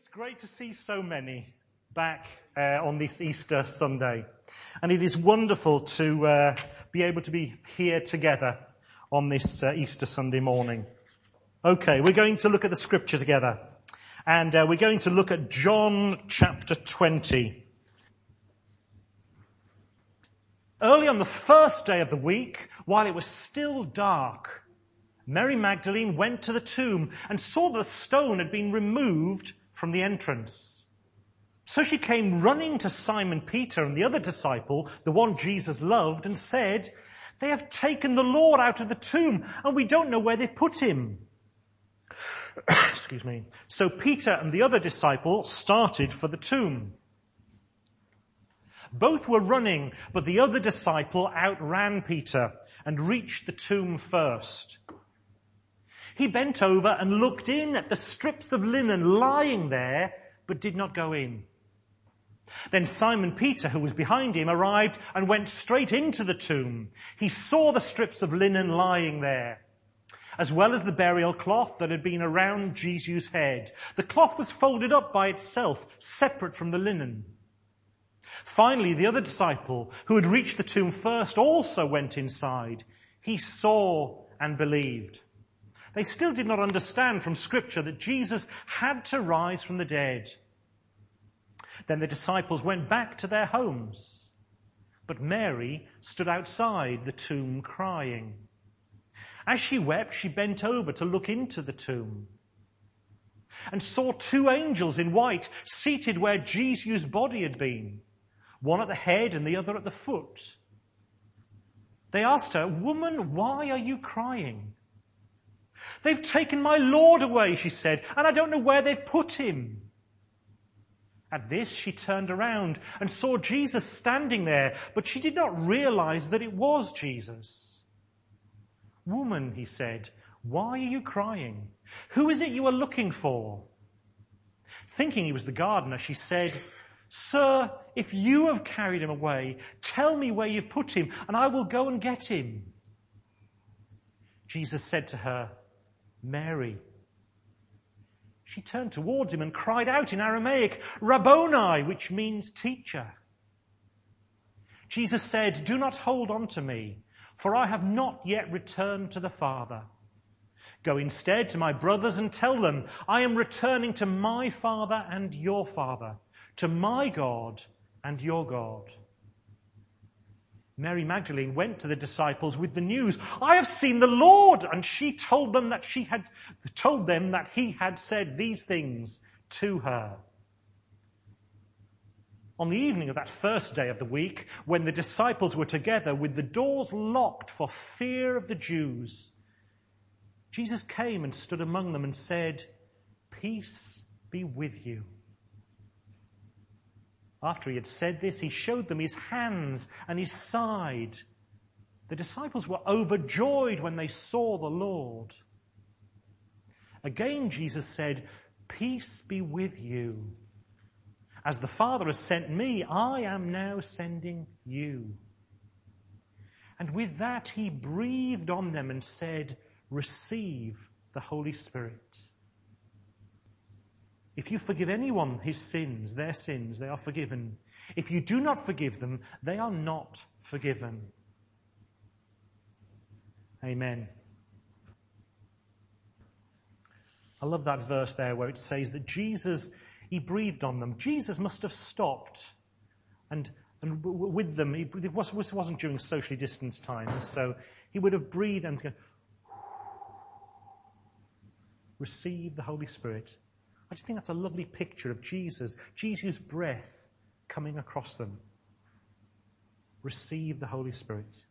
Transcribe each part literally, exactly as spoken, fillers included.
Great to see so many back uh, on this Easter Sunday. And it is wonderful to uh, be able to be here together on this uh, Easter Sunday morning. Okay, we're going to look at the scripture together. And uh, we're going to look at John chapter twenty. Early on the first day of the week, while it was still dark, Mary Magdalene went to the tomb and saw that the stone had been removed from the entrance. So she came running to Simon Peter and the other disciple, the one Jesus loved, and said, "They have taken the Lord out of the tomb, and we don't know where they've put him." Excuse me. So Peter and the other disciple started for the tomb. Both were running, but the other disciple outran Peter and reached the tomb first. He bent over and looked in at the strips of linen lying there, but did not go in. Then Simon Peter, who was behind him, arrived and went straight into the tomb. He saw the strips of linen lying there, as well as the burial cloth that had been around Jesus' head. The cloth was folded up by itself, separate from the linen. Finally, the other disciple, who had reached the tomb first, also went inside. He saw and believed. They still did not understand from Scripture that Jesus had to rise from the dead. Then the disciples went back to their homes. But Mary stood outside the tomb crying. As she wept, she bent over to look into the tomb and saw two angels in white seated where Jesus' body had been, one at the head and the other at the foot. They asked her, "Woman, why are you crying?" "They've taken my Lord away," she said, "and I don't know where they've put him." At this, she turned around and saw Jesus standing there, but she did not realize that it was Jesus. "Woman," he said, "why are you crying? Who is it you are looking for?" Thinking he was the gardener, she said, "Sir, if you have carried him away, tell me where you've put him, and I will go and get him." Jesus said to her, "Mary." She turned towards him and cried out in Aramaic, "Rabboni," which means teacher. Jesus said, "Do not hold on to me, for I have not yet returned to the Father. Go instead to my brothers and tell them, I am returning to my Father and your Father, to my God and your God." Mary Magdalene went to the disciples with the news, "I have seen the Lord," and she told them that she had told them that he had said these things to her. On the evening of that first day of the week, when the disciples were together with the doors locked for fear of the Jews, Jesus came and stood among them and said, "Peace be with you." After he had said this, he showed them his hands and his side. The disciples were overjoyed when they saw the Lord. Again, Jesus said, "Peace be with you. As the Father has sent me, I am now sending you." And with that, he breathed on them and said, "Receive the Holy Spirit. If you forgive anyone his sins, their sins, they are forgiven. If you do not forgive them, they are not forgiven." Amen. I love that verse there where it says that Jesus, he breathed on them. Jesus must have stopped and and with them, it wasn't during socially distanced times, so he would have breathed and go, "Receive the Holy Spirit." I just think that's a lovely picture of Jesus, Jesus' breath coming across them. Receive the Holy Spirit.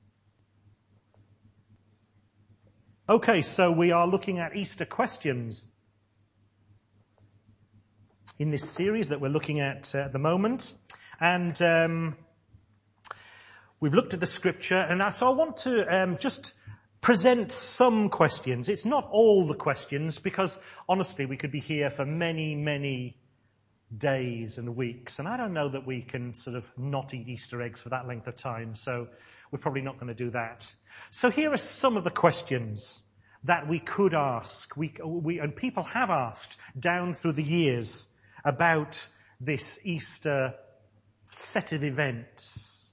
Okay, so we are looking at Easter questions in this series that we're looking at uh, at the moment. And um, we've looked at the scripture, and so I want to um, just present some questions. It's not all the questions, because honestly we could be here for many, many days and weeks, and I don't know that we can sort of not eat Easter eggs for that length of time, so we're probably not going to do that. So here are some of the questions that we could ask, we, we, and people have asked down through the years about this Easter set of events.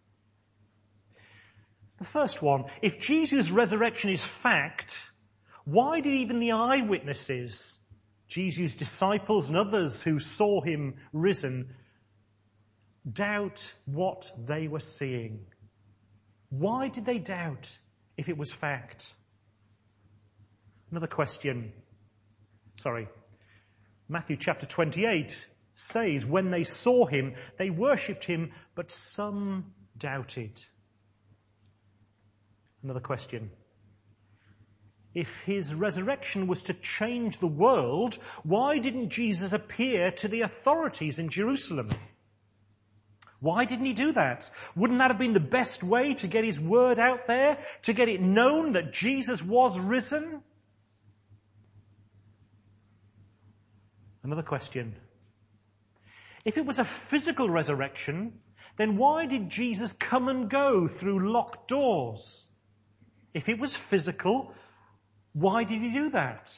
The first one, if Jesus' resurrection is fact, why did even the eyewitnesses, Jesus' disciples and others who saw him risen, doubt what they were seeing? Why did they doubt if it was fact? Another question. Sorry. Matthew chapter twenty-eight says, when they saw him, they worshipped him, but some doubted. Another question. If his resurrection was to change the world, why didn't Jesus appear to the authorities in Jerusalem? Why didn't he do that? Wouldn't that have been the best way to get his word out there, to get it known that Jesus was risen? Another question. If it was a physical resurrection, then why did Jesus come and go through locked doors? If it was physical, why did he do that?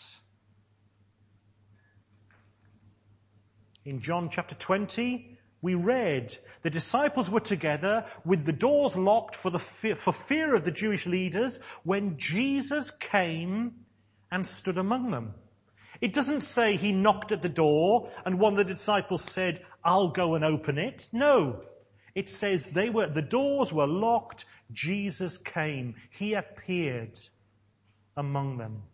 In John chapter twenty, we read, the disciples were together with the doors locked for the fear, for fear of the Jewish leaders when Jesus came and stood among them. It doesn't say he knocked at the door and one of the disciples said, I'll go and open it. No. It says they were, the doors were locked. Jesus came. He appeared among them.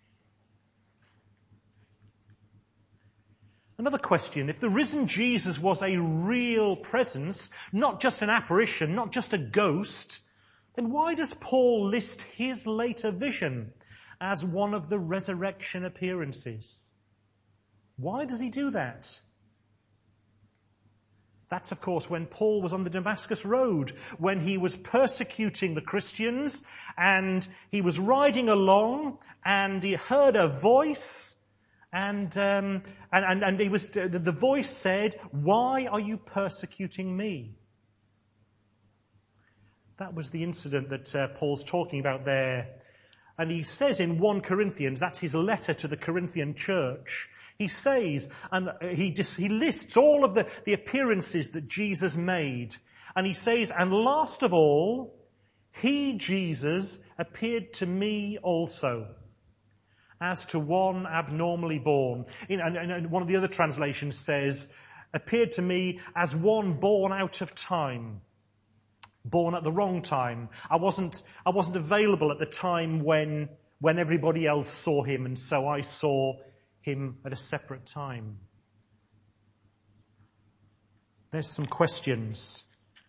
Another question, if the risen Jesus was a real presence, not just an apparition, not just a ghost, then why does Paul list his later vision as one of the resurrection appearances? Why does he do that? That's, of course, when Paul was on the Damascus Road, when he was persecuting the Christians, and he was riding along, and he heard a voice, and um, and, and, and he was the voice said, "Why are you persecuting me?" That was the incident that uh, Paul's talking about there. And he says in First Corinthians, that's his letter to the Corinthian church, he says, and he, dis, he lists all of the, the appearances that Jesus made. And he says, and last of all, he, Jesus, appeared to me also, as to one abnormally born. In, and, and one of the other translations says, appeared to me as one born out of time. Born at the wrong time. I wasn't, I wasn't available at the time when, when everybody else saw him, and so I saw him at a separate time. There's some questions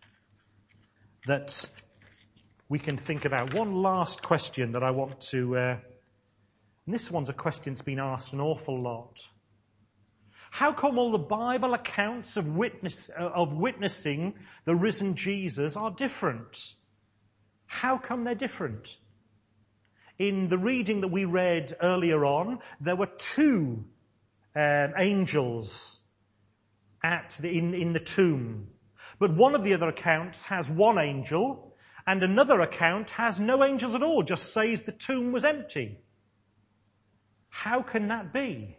that we can think about. One last question that I want to, uh, and this one's a question that's been asked an awful lot. How come all the Bible accounts of witness, of witnessing the risen Jesus are different? How come they're different? In the reading that we read earlier on, there were two um, angels at the, in, in the tomb. But one of the other accounts has one angel, and another account has no angels at all, just says the tomb was empty. How can that be?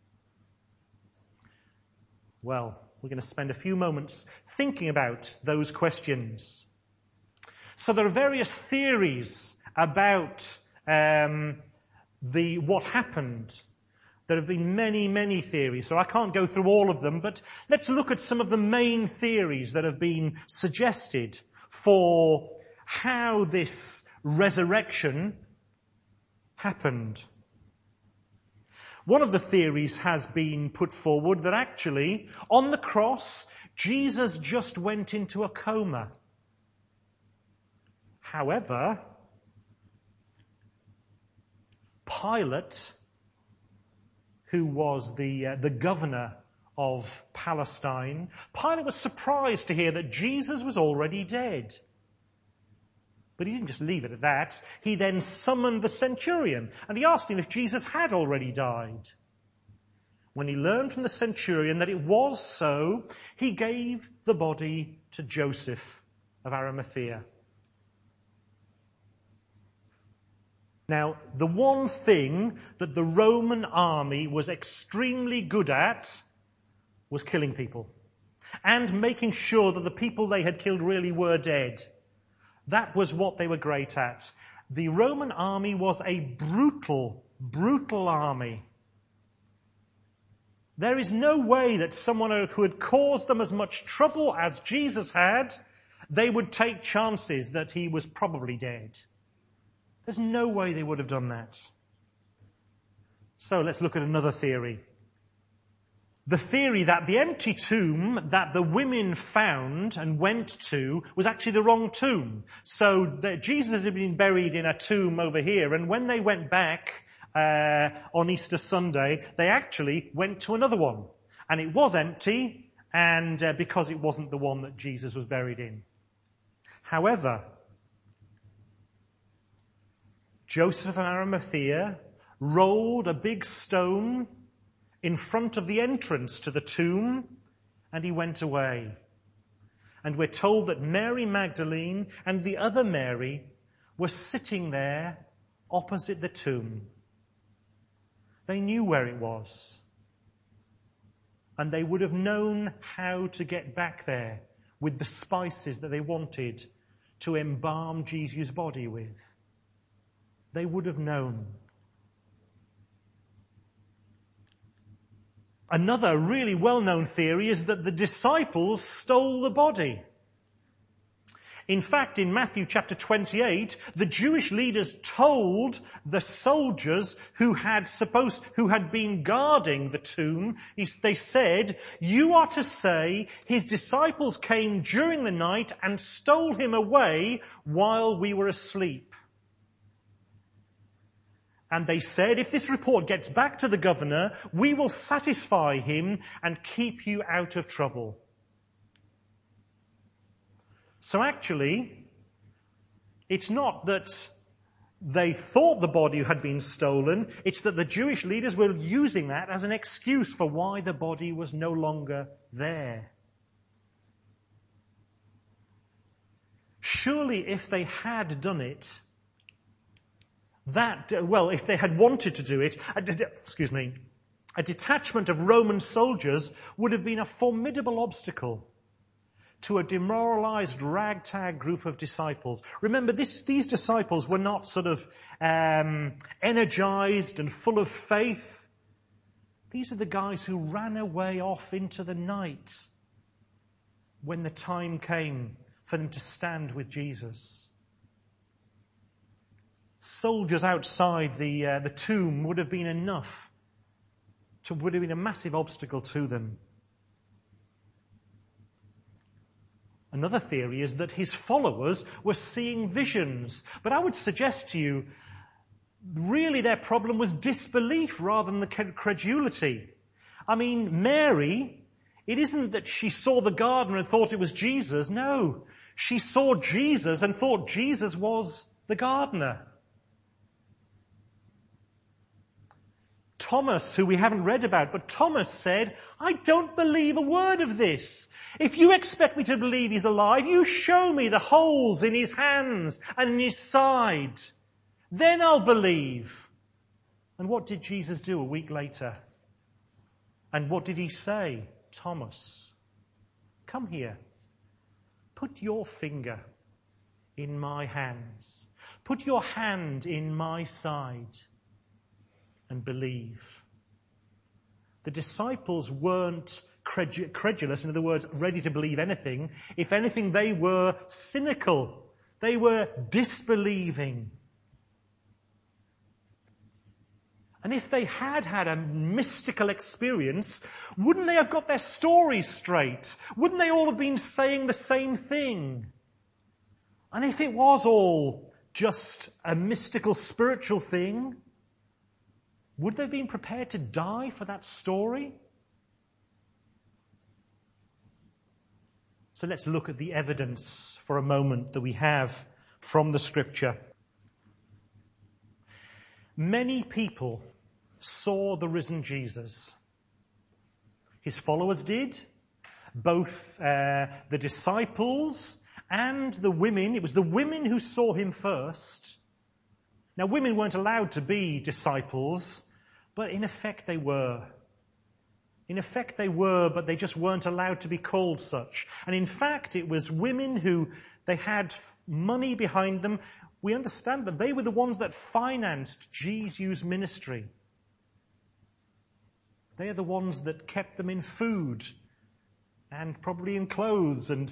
Well, we're going to spend a few moments thinking about those questions. So there are various theories about um, the what happened. There have been many, many theories, so I can't go through all of them, but let's look at some of the main theories that have been suggested for how this resurrection happened. One of the theories has been put forward that actually, on the cross, Jesus just went into a coma. However, Pilate, who was the uh, the governor of Palestine, Pilate was surprised to hear that Jesus was already dead. But he didn't just leave it at that. He then summoned the centurion, and he asked him if Jesus had already died. When he learned from the centurion that it was so, he gave the body to Joseph of Arimathea. Now, the one thing that the Roman army was extremely good at was killing people and making sure that the people they had killed really were dead. That was what they were great at. The Roman army was a brutal, brutal army. There is no way that someone who had caused them as much trouble as Jesus had, they would take chances that he was probably dead. There's no way they would have done that. So let's look at another theory. The theory that the empty tomb that the women found and went to was actually the wrong tomb. So that Jesus had been buried in a tomb over here, and when they went back uh, on Easter Sunday, they actually went to another one. And it was empty, and uh, because it wasn't the one that Jesus was buried in. However, Joseph of Arimathea rolled a big stone in front of the entrance to the tomb, and he went away. And we're told that Mary Magdalene and the other Mary were sitting there opposite the tomb. They knew where it was. And they would have known how to get back there with the spices that they wanted to embalm Jesus' body with. They would have known. Another really well-known theory is that the disciples stole the body. In fact, in Matthew chapter twenty-eight, the Jewish leaders told the soldiers who had supposed, who had been guarding the tomb, they said, "You are to say, his disciples came during the night and stole him away while we were asleep." And they said, if this report gets back to the governor, we will satisfy him and keep you out of trouble. So actually, it's not that they thought the body had been stolen, it's that the Jewish leaders were using that as an excuse for why the body was no longer there. Surely if they had done it, That, well, if they had wanted to do it, a, excuse me, a detachment of Roman soldiers would have been a formidable obstacle to a demoralized ragtag group of disciples. Remember, this, these disciples were not sort of um, energized and full of faith. These are the guys who ran away off into the night when the time came for them to stand with Jesus. Soldiers outside the uh, the tomb would have been enough to would have been a massive obstacle to them. Another theory is that his followers were seeing visions, but I would suggest to you, really their problem was disbelief rather than the credulity. I mean, Mary, it isn't that she saw the gardener and thought it was Jesus. No, she saw Jesus and thought Jesus was the gardener. Thomas, who we haven't read about, but Thomas said, I don't believe a word of this. If you expect me to believe he's alive, you show me the holes in his hands and in his side. Then I'll believe. And what did Jesus do a week later? And what did he say? Thomas, come here. Put your finger in my hands. Put your hand in my side. And believe. The disciples weren't credulous, in other words, ready to believe anything. If anything, they were cynical. They were disbelieving. And if they had had a mystical experience, wouldn't they have got their stories straight? Wouldn't they all have been saying the same thing? And if it was all just a mystical spiritual thing, would they have been prepared to die for that story? So let's look at the evidence for a moment that we have from the scripture. Many people saw the risen Jesus. His followers did. Both uh, the disciples and the women. It was the women who saw him first. Now, women weren't allowed to be disciples, but in effect they were. In effect they were, but they just weren't allowed to be called such. And in fact it was women who, they had money behind them. We understand that they were the ones that financed Jesu's ministry. They are the ones that kept them in food and probably in clothes, and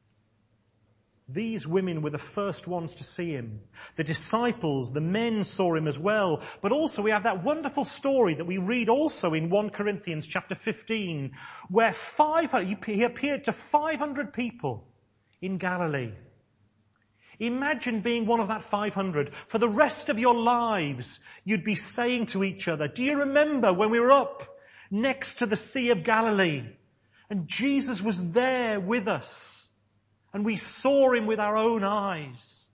these women were the first ones to see him. The disciples, the men saw him as well. But also we have that wonderful story that we read also in First Corinthians chapter fifteen, where five, he appeared to five hundred people in Galilee. Imagine being one of that five hundred. For the rest of your lives, you'd be saying to each other, do you remember when we were up next to the Sea of Galilee and Jesus was there with us? And we saw him with our own eyes.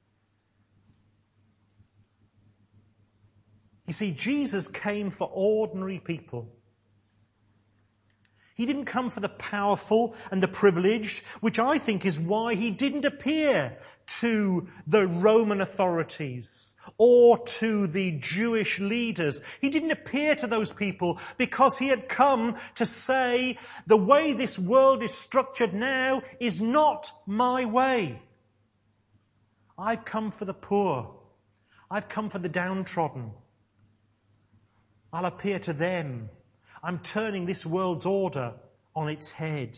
You see, Jesus came for ordinary people. He didn't come for the powerful and the privileged, which I think is why he didn't appear to the Roman authorities or to the Jewish leaders. He didn't appear to those people because he had come to say, the way this world is structured now is not my way. I've come for the poor. I've come for the downtrodden. I'll appear to them. I'm turning this world's order on its head.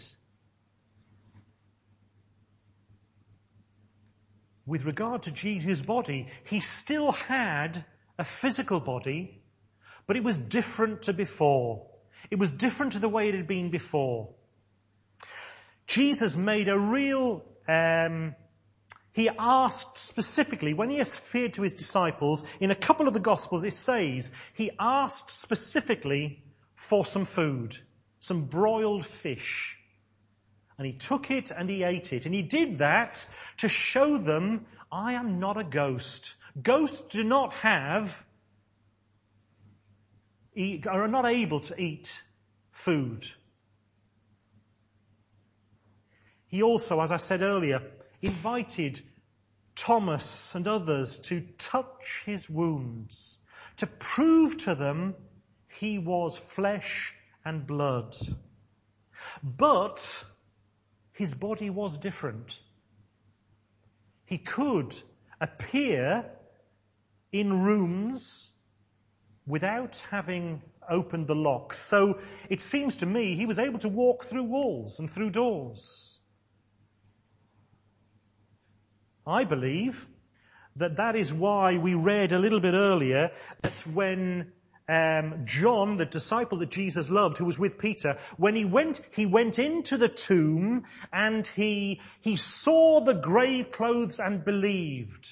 With regard to Jesus' body, he still had a physical body, but it was different to before. It was different to the way it had been before. Jesus made a real, um, he asked specifically, when he appeared to his disciples, in a couple of the Gospels it says, he asked specifically for some food, some broiled fish. And he took it and he ate it. And he did that to show them, I am not a ghost. Ghosts do not have, are not able to eat food. He also, as I said earlier, invited Thomas and others to touch his wounds, to prove to them he was flesh and blood. But his body was different. He could appear in rooms without having opened the locks. So it seems to me he was able to walk through walls and through doors. I believe that that is why we read a little bit earlier that when Um, John, the disciple that Jesus loved, who was with Peter, when he went, he went into the tomb and he, he saw the grave clothes and believed.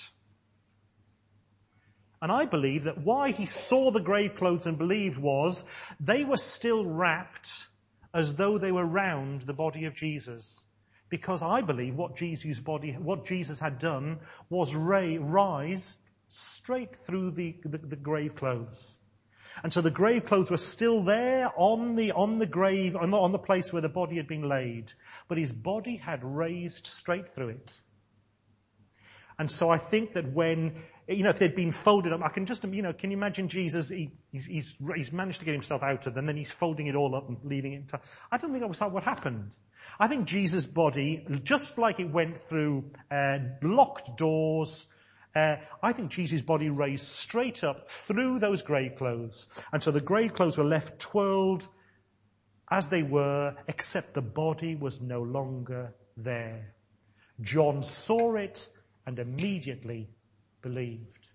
And I believe that why he saw the grave clothes and believed was they were still wrapped as though they were round the body of Jesus. Because I believe what Jesus' body, what Jesus had done was ray, rise straight through the, the, the grave clothes. And so the grave clothes were still there on the, on the grave, on the, on the place where the body had been laid. But his body had raised straight through it. And so I think that when, you know, if they'd been folded up, I can just, you know, can you imagine Jesus, he, he's, he's, he's managed to get himself out of them, then he's folding it all up and leaving it. To, I don't think that was what happened. I think Jesus' body, just like it went through uh, locked doors, Uh, I think Jesus' body raised straight up through those grave clothes. And so the grave clothes were left twirled as they were, except the body was no longer there. John saw it and immediately believed.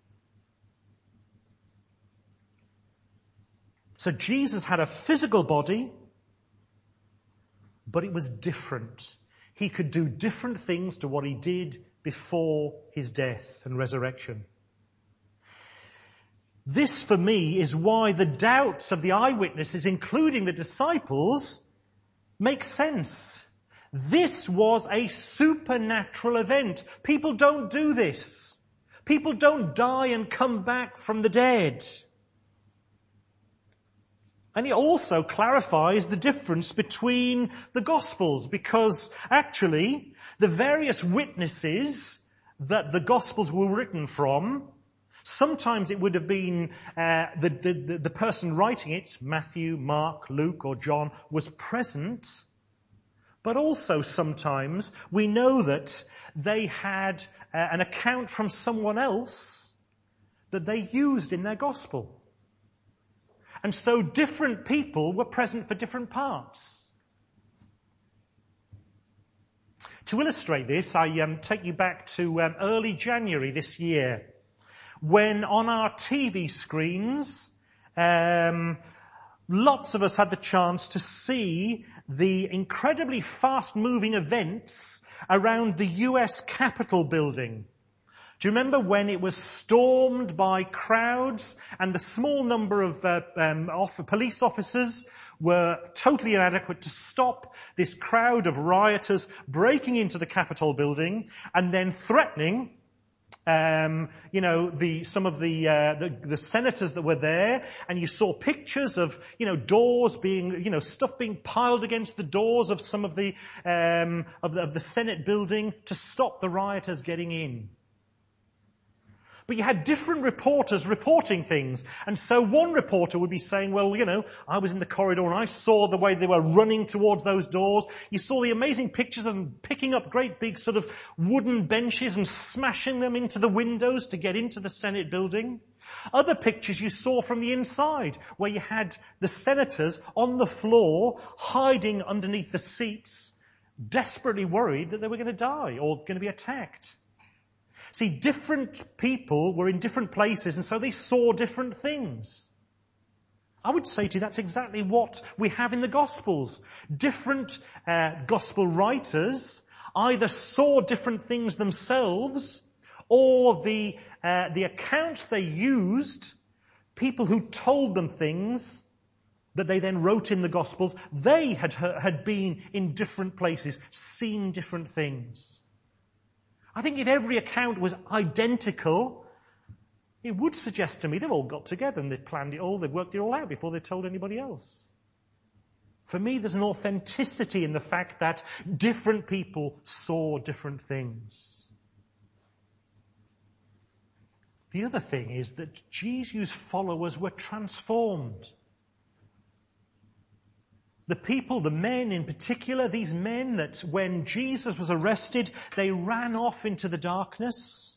So Jesus had a physical body, but it was different. He could do different things to what he did before his death and resurrection. This, for me, is why the doubts of the eyewitnesses, including the disciples, make sense. This was a supernatural event. People don't do this. People don't die and come back from the dead. And it also clarifies the difference between the Gospels, because actually the various witnesses that the Gospels were written from, Sometimes it would have been uh, the, the, the person writing it, Matthew, Mark, Luke, or John, was present. But also sometimes we know that they had uh, an account from someone else that they used in their gospel. And so different people were present for different parts. To illustrate this, I um, take you back to um, early January this year, when on our T V screens, um, lots of us had the chance to see the incredibly fast-moving events around the U S Capitol building. Do you remember when it was stormed by crowds and the small number of uh, um, off- police officers were totally inadequate to stop this crowd of rioters breaking into the Capitol building and then threatening Um, you know, the, some of the, uh, the, the senators that were there, and you saw pictures of, you know, doors being, you know, stuff being piled against the doors of some of the, um, of the, of the Senate building to stop the rioters getting in. But you had different reporters reporting things. And so one reporter would be saying, well, you know, I was in the corridor and I saw the way they were running towards those doors. You saw the amazing pictures of them picking up great big sort of wooden benches and smashing them into the windows to get into the Senate building. Other pictures you saw from the inside, where you had the senators on the floor hiding underneath the seats, desperately worried that they were going to die or going to be attacked. See, different people were in different places, and so they saw different things. I would say to you that's exactly what we have in the Gospels. Different uh, Gospel writers either saw different things themselves, or the uh, the accounts they used, people who told them things that they then wrote in the Gospels, they had had been in different places, seen different things. I think if every account was identical, it would suggest to me they've all got together and they've planned it all, they've worked it all out before they told anybody else. For me, there's an authenticity in the fact that different people saw different things. The other thing is that Jesus' followers were transformed. The people, the men in particular, these men that when Jesus was arrested, they ran off into the darkness.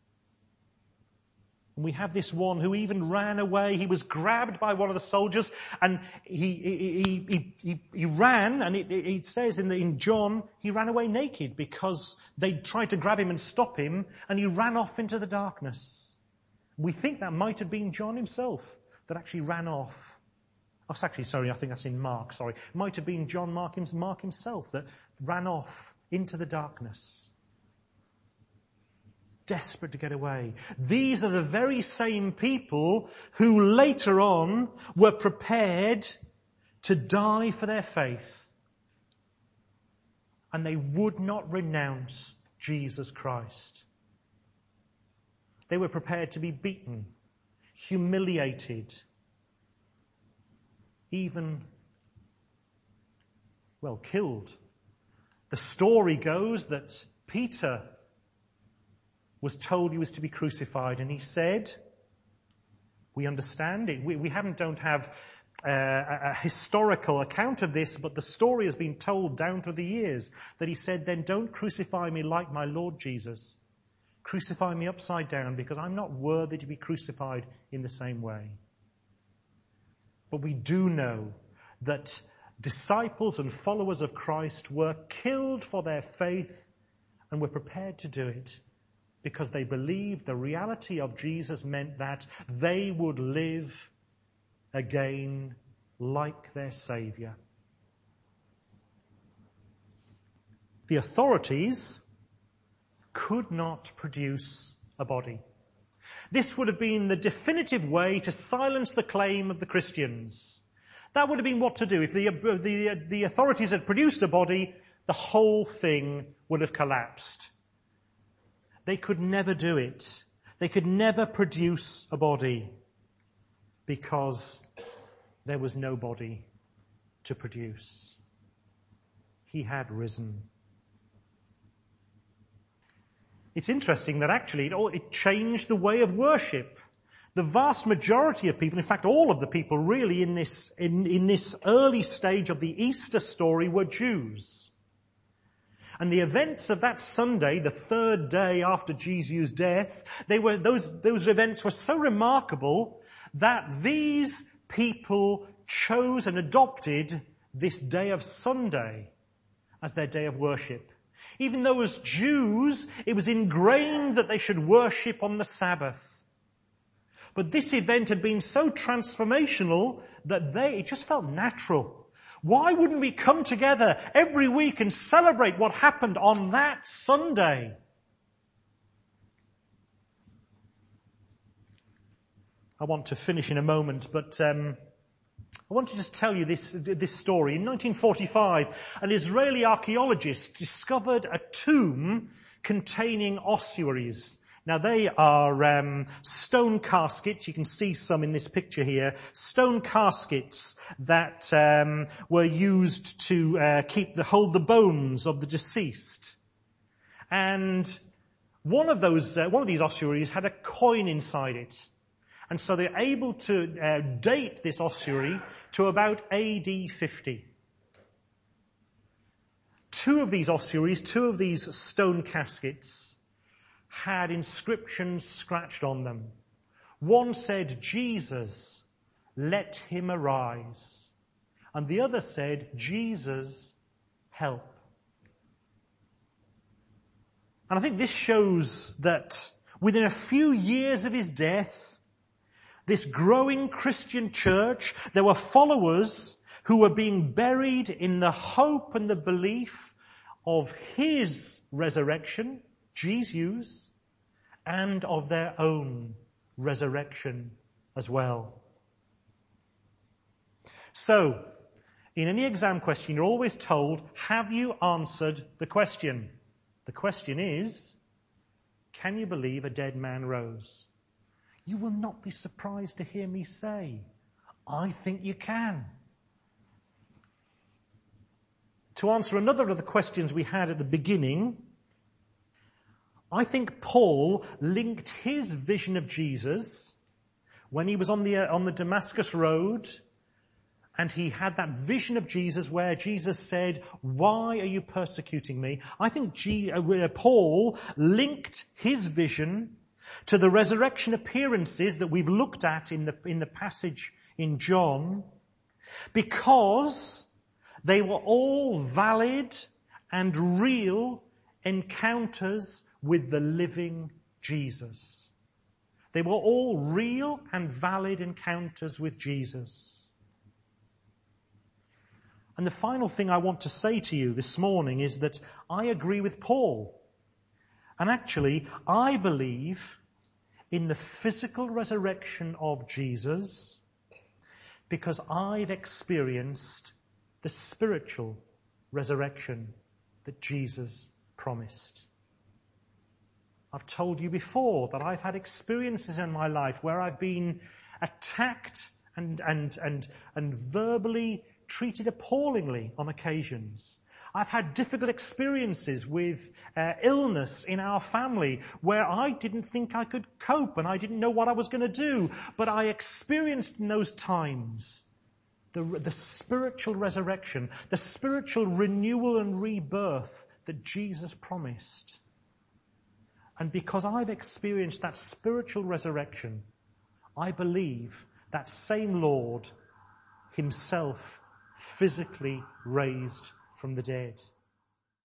And we have this one who even ran away. He was grabbed by one of the soldiers and he, he, he, he, he ran, and it, it says in, the, in John, he ran away naked because they tried to grab him and stop him, and he ran off into the darkness. We think that might have been John himself that actually ran off. Oh, actually, sorry, I think that's in Mark, sorry. It might have been John Mark, Mark himself that ran off into the darkness, desperate to get away. These are the very same people who later on were prepared to die for their faith. And they would not renounce Jesus Christ. They were prepared to be beaten, humiliated, even, well, killed. The story goes that Peter was told he was to be crucified, and he said, we understand it, we, we haven't, don't have uh, a, a historical account of this, but the story has been told down through the years, that he said, then don't crucify me like my Lord Jesus. Crucify me upside down, because I'm not worthy to be crucified in the same way. But we do know that disciples and followers of Christ were killed for their faith and were prepared to do it because they believed the reality of Jesus meant that they would live again like their Saviour. The authorities could not produce a body. This would have been the definitive way to silence the claim of the Christians. That would have been what to do. If the, the, the authorities had produced a body, the whole thing would have collapsed. They could never do it. They could never produce a body because there was no body to produce. He had risen. It's interesting that actually it, all, it changed the way of worship. The vast majority of people, in fact all of the people really in this, in, in this early stage of the Easter story were Jews. And the events of that Sunday, the third day after Jesus' death, they were, those, those events were so remarkable that these people chose and adopted this day of Sunday as their day of worship. Even though as Jews, it was ingrained that they should worship on the Sabbath. But this event had been so transformational that they, it just felt natural. Why wouldn't we come together every week and celebrate what happened on that Sunday? I want to finish in a moment, but um, I want to just tell you this, this story. In nineteen forty-five, an Israeli archaeologist discovered a tomb containing ossuaries. Now they are um, stone caskets. You can see some in this picture here. Stone caskets that um, were used to uh, keep the hold the bones of the deceased. And one of those, uh, one of these ossuaries had a coin inside it, and so they're able to uh, date this ossuary to about A D fifty. Two of these ossuaries, two of these stone caskets, had inscriptions scratched on them. One said, "Jesus, let him arise." And the other said, "Jesus, help." And I think this shows that within a few years of his death, this growing Christian church, there were followers who were being buried in the hope and the belief of his resurrection, Jesus, and of their own resurrection as well. So, in any exam question, you're always told, have you answered the question? The question is, can you believe a dead man rose? You will not be surprised to hear me say, I think you can. To answer another of the questions we had at the beginning, I think Paul linked his vision of Jesus when he was on the, uh, on the Damascus Road, and he had that vision of Jesus where Jesus said, "Why are you persecuting me?" I think G, uh, Paul linked his vision to the resurrection appearances that we've looked at in the, in the passage in John, because they were all valid and real encounters with the living Jesus. They were all real and valid encounters with Jesus. And the final thing I want to say to you this morning is that I agree with Paul. And actually, I believe in the physical resurrection of Jesus because I've experienced the spiritual resurrection that Jesus promised. I've told you before that I've had experiences in my life where I've been attacked and, and, and, and verbally treated appallingly on occasions. I've had difficult experiences with uh, illness in our family where I didn't think I could cope and I didn't know what I was going to do. But I experienced in those times the, the spiritual resurrection, the spiritual renewal and rebirth that Jesus promised. And because I've experienced that spiritual resurrection, I believe that same Lord himself physically raised from the dead.